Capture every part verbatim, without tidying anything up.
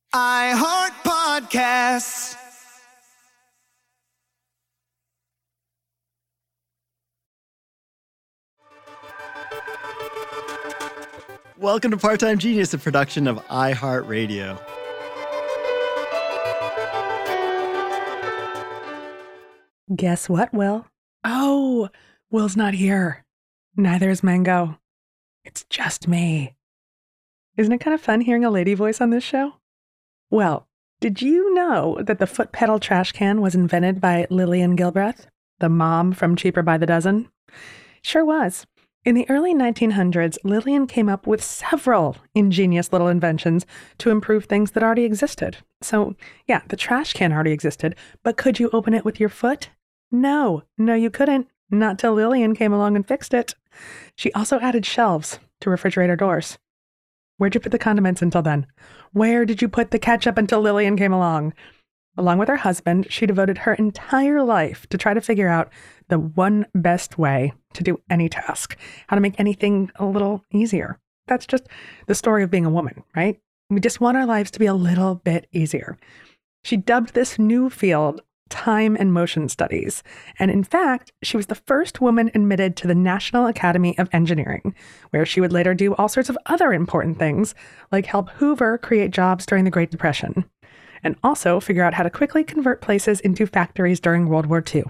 I Heart Podcasts. Welcome to Part-Time Genius, a production of iHeartRadio. Guess what, Will? Oh, Will's not here. Neither is Mango. It's just me. Isn't it kind of fun hearing a lady voice on this show? Well, did you know that the foot pedal trash can was invented by Lillian Gilbreth, the mom from Cheaper by the Dozen? Sure was. In the early nineteen hundreds, Lillian came up with several ingenious little inventions to improve things that already existed. So, yeah, the trash can already existed, but could you open it with your foot? No, no you couldn't. Not till Lillian came along and fixed it. She also added shelves to refrigerator doors. Where'd you put the condiments until then? Where did you put the ketchup until Lillian came along? Along with her husband, she devoted her entire life to try to figure out the one best way to do any task, how to make anything a little easier. That's just the story of being a woman, right? We just want our lives to be a little bit easier. She dubbed this new field time and motion studies. And in fact, she was the first woman admitted to the National Academy of Engineering, where she would later do all sorts of other important things, like help Hoover create jobs during the Great Depression, and also figure out how to quickly convert places into factories during World War Two.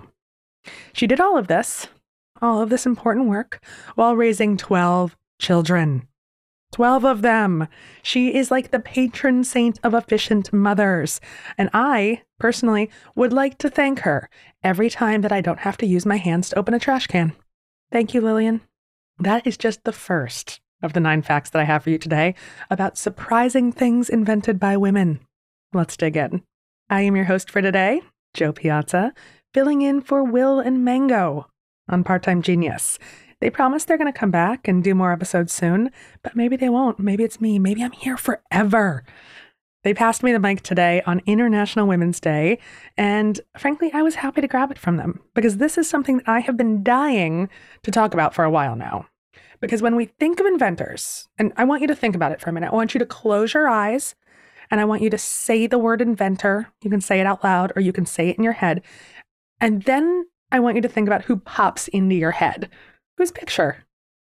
She did all of this, all of this important work, while raising twelve children. twelve of them. She is like the patron saint of efficient mothers. And I, personally, would like to thank her every time that I don't have to use my hands to open a trash can. Thank you, Lillian. That is just the first of the nine facts that I have for you today about surprising things invented by women. Let's dig in. I am your host for today, Jo Piazza, filling in for Will and Mango on Part-Time Genius. They promise they're going to come back and do more episodes soon, but maybe they won't. Maybe it's me. Maybe I'm here forever. They passed me the mic today on International Women's Day, and frankly, I was happy to grab it from them because this is something that I have been dying to talk about for a while now. Because when we think of inventors, and I want you to think about it for a minute, I want you to close your eyes and I want you to say the word inventor. You can say it out loud or you can say it in your head. And then I want you to think about who pops into your head. Whose picture?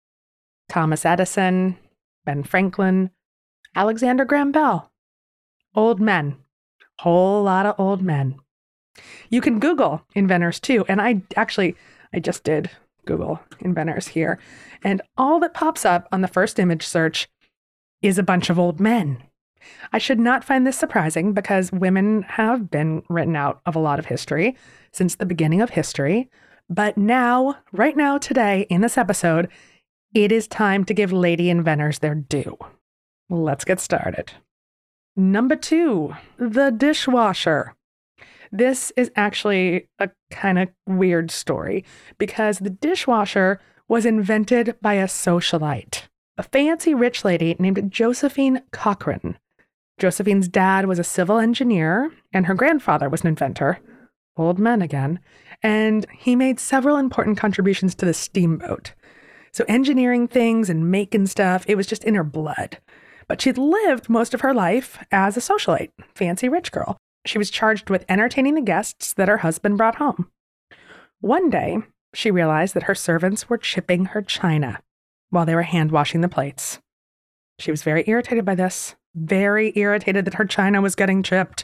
Thomas Edison, Ben Franklin, Alexander Graham Bell. Old men. Whole lot of old men. You can Google inventors too. And I actually, I just did Google inventors here. And all that pops up on the first image search is a bunch of old men. I should not find this surprising because women have been written out of a lot of history since the beginning of history. But now, right now, today, in this episode, it is time to give lady inventors their due. Let's get started. Number two, the dishwasher. This is actually a kind of weird story because the dishwasher was invented by a socialite, a fancy rich lady named Josephine Cochrane. Josephine's dad was a civil engineer and her grandfather was an inventor. Old men again. And he made several important contributions to the steamboat. So engineering things and making stuff, it was just in her blood. But she'd lived most of her life as a socialite, fancy rich girl. She was charged with entertaining the guests that her husband brought home. One day, she realized that her servants were chipping her china while they were hand washing the plates. She was very irritated by this, very irritated that her china was getting chipped.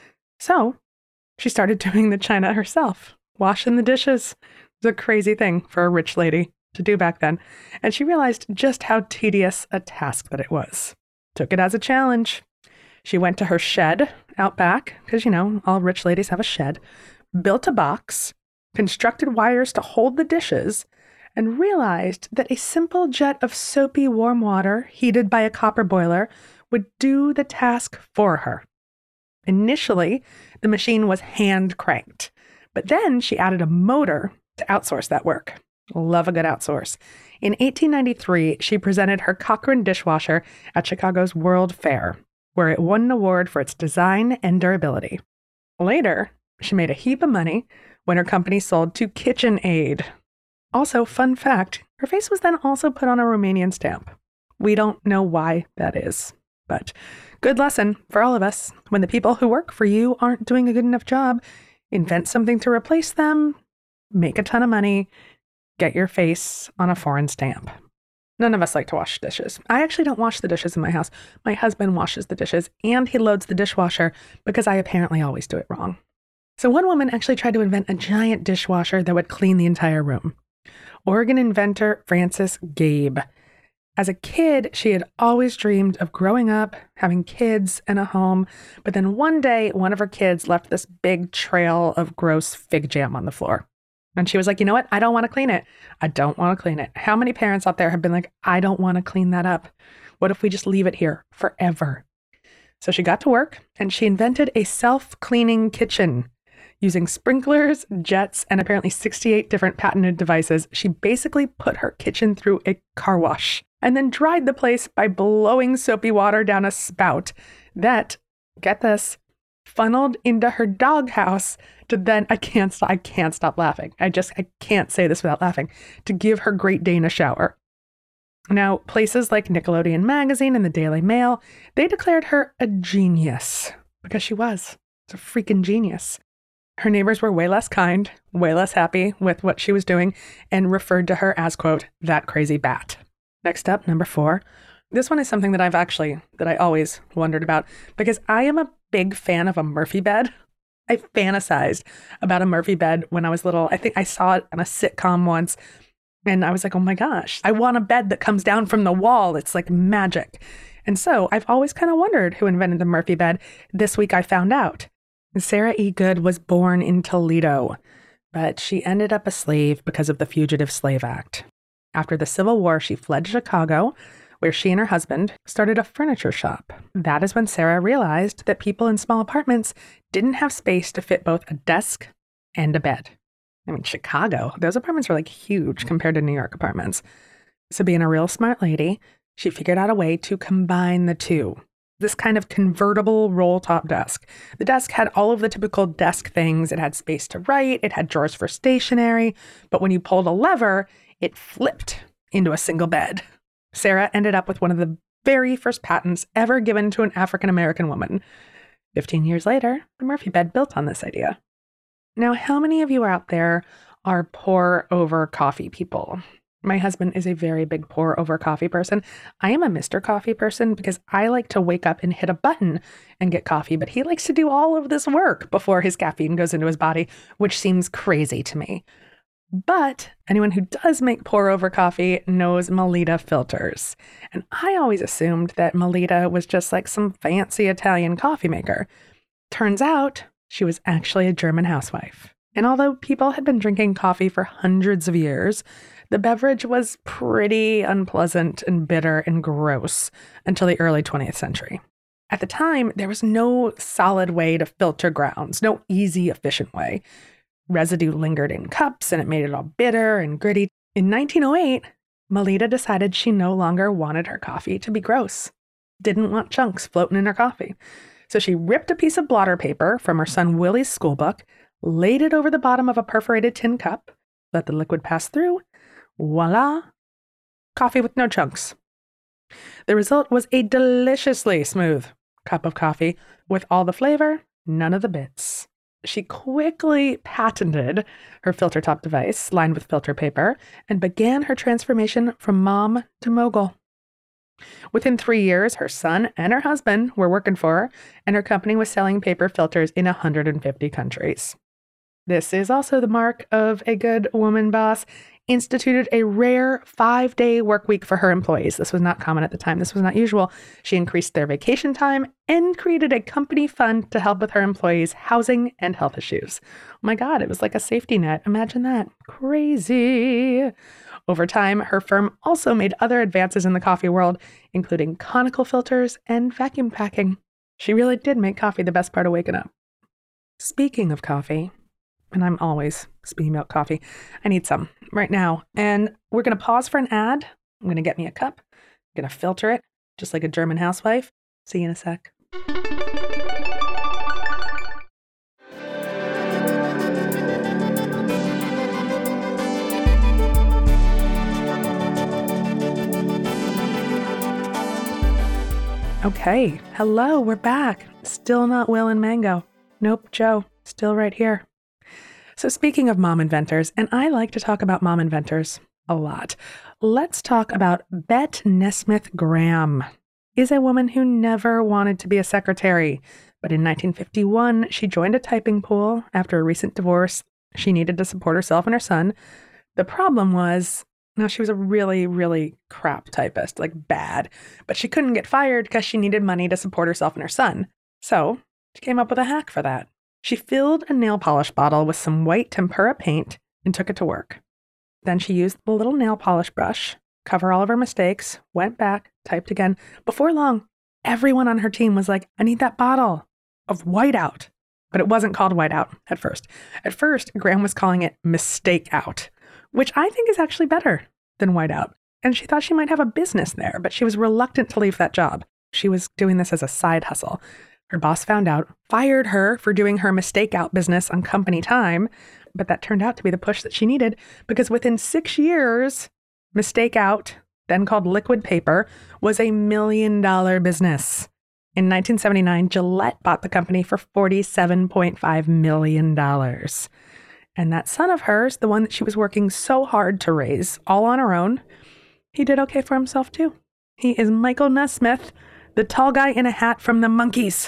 So she started doing the china herself, washing the dishes. It was a crazy thing for a rich lady to do back then. And she realized just how tedious a task that it was. Took it as a challenge. She went to her shed out back, because, you know, all rich ladies have a shed, built a box, constructed wires to hold the dishes, and realized that a simple jet of soapy warm water heated by a copper boiler would do the task for her. Initially, the machine was hand cranked, but then she added a motor to outsource that work. Love a good outsource. In eighteen ninety-three, she presented her Cochrane dishwasher at Chicago's World Fair, where it won an award for its design and durability. Later, she made a heap of money when her company sold to KitchenAid. Also, fun fact, her face was then also put on a Romanian stamp. We don't know why that is, but Good lesson for all of us. When the people who work for you aren't doing a good enough job, invent something to replace them, make a ton of money, get your face on a foreign stamp. None of us like to wash dishes. I actually don't wash the dishes in my house. My husband washes the dishes and he loads the dishwasher because I apparently always do it wrong. So one woman actually tried to invent a giant dishwasher that would clean the entire room. Oregon inventor Frances Gabe. As a kid, she had always dreamed of growing up, having kids and a home. But then one day, one of her kids left this big trail of gross fig jam on the floor. And she was like, you know what? I don't want to clean it. I don't want to clean it. How many parents out there have been like, I don't want to clean that up. What if we just leave it here forever? So she got to work and she invented a self-cleaning kitchen. Using sprinklers, jets, and apparently sixty-eight different patented devices, she basically put her kitchen through a car wash and then dried the place by blowing soapy water down a spout that, get this, funneled into her doghouse to then, I can't stop, I can't stop laughing. I just, I can't say this without laughing, to give her Great Dane a shower. Now, places like Nickelodeon Magazine and the Daily Mail, they declared her a genius because she was. It's a freaking genius. Her neighbors were way less kind, way less happy with what she was doing, and referred to her as, quote, that crazy bat. Next up, number four. This one is something that I've actually, that I always wondered about, because I am a big fan of a Murphy bed. I fantasized about a Murphy bed when I was little. I think I saw it on a sitcom once, and I was like, oh my gosh, I want a bed that comes down from the wall. It's like magic. And so I've always kind of wondered who invented the Murphy bed. This week I found out. Sarah E. Good was born in Toledo, but she ended up a slave because of the Fugitive Slave Act. After the Civil War, she fled Chicago, where she and her husband started a furniture shop. That is when Sarah realized that people in small apartments didn't have space to fit both a desk and a bed. I mean, Chicago, those apartments were like huge compared to New York apartments. So being a real smart lady, she figured out a way to combine the two. This kind of convertible roll-top desk. The desk had all of the typical desk things. It had space to write. It had drawers for stationery. But when you pulled a lever, it flipped into a single bed. Sarah ended up with one of the very first patents ever given to an African-American woman. Fifteen years later, the Murphy bed built on this idea. Now, how many of you out there are pour-over coffee people? My husband is a very big pour-over coffee person. I am a Mister Coffee person because I like to wake up and hit a button and get coffee, but he likes to do all of this work before his caffeine goes into his body, which seems crazy to me. But anyone who does make pour-over coffee knows Melita filters. And I always assumed that Melita was just like some fancy Italian coffee maker. Turns out she was actually a German housewife. And although people had been drinking coffee for hundreds of years, the beverage was pretty unpleasant and bitter and gross until the early twentieth century. At the time, there was no solid way to filter grounds, no easy, efficient way. Residue lingered in cups and it made it all bitter and gritty. In nineteen oh eight, Melita decided she no longer wanted her coffee to be gross, didn't want chunks floating in her coffee. So she ripped a piece of blotter paper from her son Willie's school book, laid it over the bottom of a perforated tin cup, let the liquid pass through. Voila! Coffee with no chunks. The result was a deliciously smooth cup of coffee with all the flavor, none of the bits. She quickly patented her filter top device lined with filter paper and began her transformation from mom to mogul. Within three years, her son and her husband were working for her, and her company was selling paper filters in one hundred fifty countries. This is also the mark of a good woman boss. Instituted a rare five-day work week for her employees. This was not common at the time. This was not usual. She increased their vacation time and created a company fund to help with her employees' housing and health issues. Oh my God, it was like a safety net. Imagine that. Crazy. Over time, her firm also made other advances in the coffee world, including conical filters and vacuum packing. She really did make coffee the best part of waking up. Speaking of coffee, and I'm always speaking about coffee, I need some right now. And we're going to pause for an ad. I'm going to get me a cup. I'm going to filter it, just like a German housewife. See you in a sec. Okay, hello, we're back. Still not Will and Mango. Nope, Joe, still right here. So speaking of mom inventors, and I like to talk about mom inventors a lot, let's talk about Bette Nesmith Graham. Is a woman who never wanted to be a secretary, but in nineteen fifty-one, she joined a typing pool after a recent divorce. She needed to support herself and her son. The problem was, now she was a really, really crap typist, like bad, but she couldn't get fired because she needed money to support herself and her son. So she came up with a hack for that. She filled a nail polish bottle with some white tempera paint and took it to work. Then she used the little nail polish brush, cover all of her mistakes, went back, typed again. Before long, everyone on her team was like, I need that bottle of whiteout. But it wasn't called whiteout at first. At first, Graham was calling it mistake out, which I think is actually better than whiteout. And she thought she might have a business there, but she was reluctant to leave that job. She was doing this as a side hustle. Her boss found out, fired her for doing her mistake out business on company time, but that turned out to be the push that she needed because within six years, mistake out, then called liquid paper, was a million dollar business. In nineteen seventy-nine, Gillette bought the company for forty-seven point five million dollars. And that son of hers, the one that she was working so hard to raise, all on her own, he did okay for himself too. He is Michael Nesmith, the tall guy in a hat from the Monkees.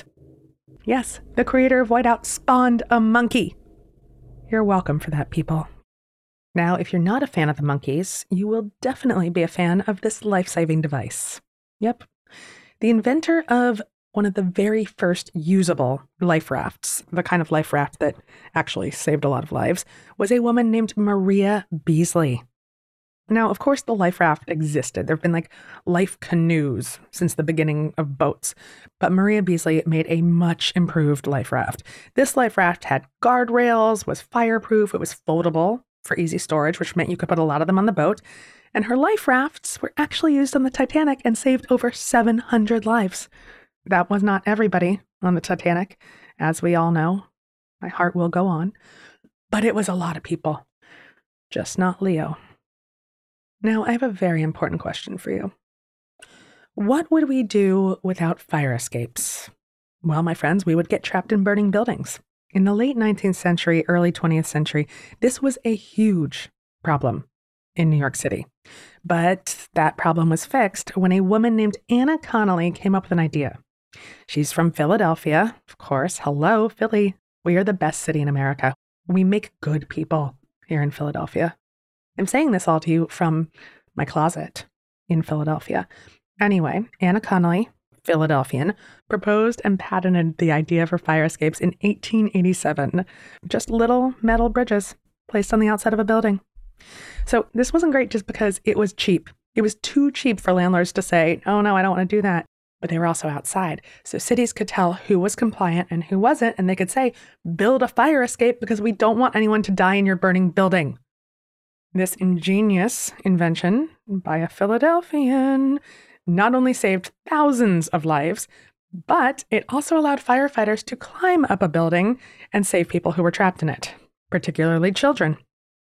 Yes, the creator of Whiteout spawned a monkey. You're welcome for that, people. Now, if you're not a fan of the Monkees, you will definitely be a fan of this life-saving device. Yep. The inventor of one of the very first usable life rafts, the kind of life raft that actually saved a lot of lives, was a woman named Maria Beasley. Now, of course, the life raft existed. There have been like life canoes since the beginning of boats, but Maria Beasley made a much improved life raft. This life raft had guardrails, was fireproof, it was foldable for easy storage, which meant you could put a lot of them on the boat. And her life rafts were actually used on the Titanic and saved over seven hundred lives. That was not everybody on the Titanic, as we all know. My heart will go on. But it was a lot of people. Just not Leo. Now, I have a very important question for you. What would we do without fire escapes? Well, my friends, we would get trapped in burning buildings. In the late nineteenth century, early twentieth century, this was a huge problem in New York City. But that problem was fixed when a woman named Anna Connolly came up with an idea. She's from Philadelphia, of course. Hello, Philly. We are the best city in America. We make good people here in Philadelphia. I'm saying this all to you from my closet in Philadelphia. Anyway, Anna Connolly, Philadelphian, proposed and patented the idea for fire escapes in eighteen eighty-seven. Just little metal bridges placed on the outside of a building. So this wasn't great just because it was cheap. It was too cheap for landlords to say, oh no, I don't want to do that. But they were also outside. So cities could tell who was compliant and who wasn't. And they could say, build a fire escape because we don't want anyone to die in your burning building. This ingenious invention by a Philadelphian not only saved thousands of lives, but it also allowed firefighters to climb up a building and save people who were trapped in it, particularly children.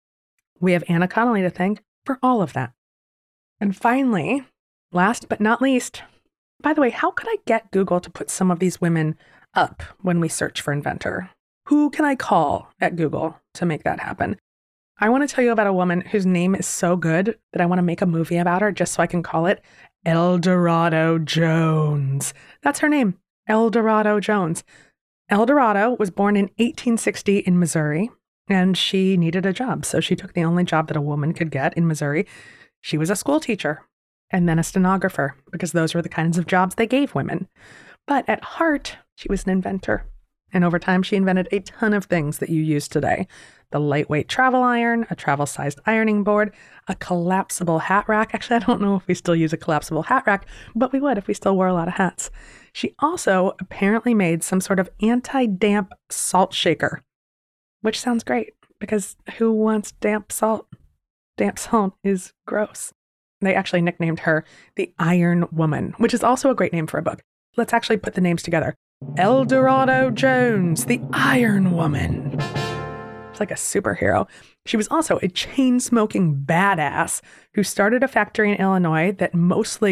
We have Anna Connolly to thank for all of that. And finally, last but not least, by the way, how could I get Google to put some of these women up when we search for inventor? Who can I call at Google to make that happen? I want to tell you about a woman whose name is so good that I want to make a movie about her just so I can call it El Dorado Jones. That's her name, El Dorado Jones. El Dorado was born in eighteen sixty in Missouri, and she needed a job. So she took the only job that a woman could get in Missouri. She was a school teacher and then a stenographer, because those were the kinds of jobs they gave women. But at heart, she was an inventor. And over time, she invented a ton of things that you use today. The lightweight travel iron, a travel-sized ironing board, a collapsible hat rack. Actually, I don't know if we still use a collapsible hat rack, but we would if we still wore a lot of hats. She also apparently made some sort of anti-damp salt shaker, which sounds great because who wants damp salt? Damp salt is gross. They actually nicknamed her the Iron Woman, which is also a great name for a book. Let's actually put the names together. El Dorado Jones, the Iron Woman. It's like a superhero. She was also a chain-smoking badass who started a factory in Illinois that mostly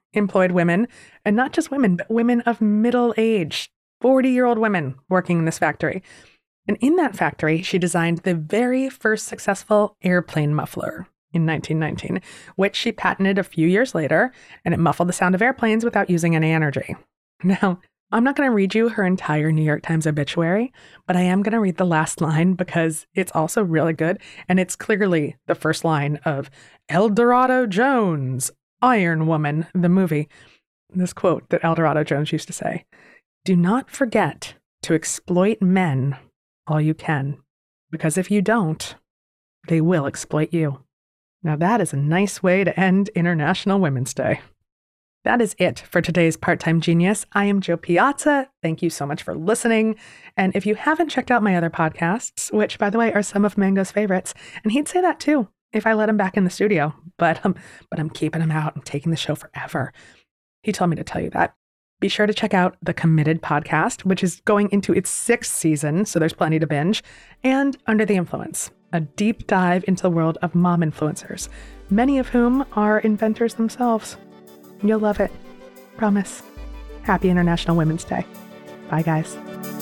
employed women, and not just women, but women of middle age, forty-year-old women working in this factory. And in that factory, she designed the very first successful airplane muffler in nineteen nineteen, which she patented a few years later, and it muffled the sound of airplanes without using any energy. Now, I'm not going to read you her entire New York Times obituary, but I am going to read the last line because it's also really good, and it's clearly the first line of El Dorado Jones, Iron Woman, the movie. This quote that El Dorado Jones used to say, "Do not forget to exploit men all you can, because if you don't, they will exploit you." Now that is a nice way to end International Women's Day. That is it for today's Part-Time Genius. I am Jo Piazza. Thank you so much for listening. And if you haven't checked out my other podcasts, which, by the way, are some of Mango's favorites, and he'd say that too if I let him back in the studio, but, um, but I'm keeping him out. I'm taking the show forever. He told me to tell you that. Be sure to check out the Committed podcast, which is going into its sixth season, so there's plenty to binge, and Under the Influence, a deep dive into the world of mom influencers, many of whom are inventors themselves. You'll love it. Promise. Happy International Women's Day. Bye, guys.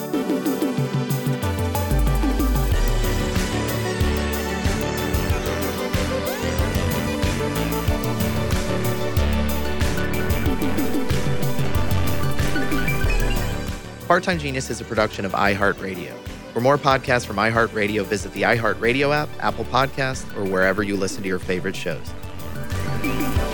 Part-Time Genius is a production of iHeartRadio. For more podcasts from iHeartRadio, visit the iHeartRadio app, Apple Podcasts, or wherever you listen to your favorite shows.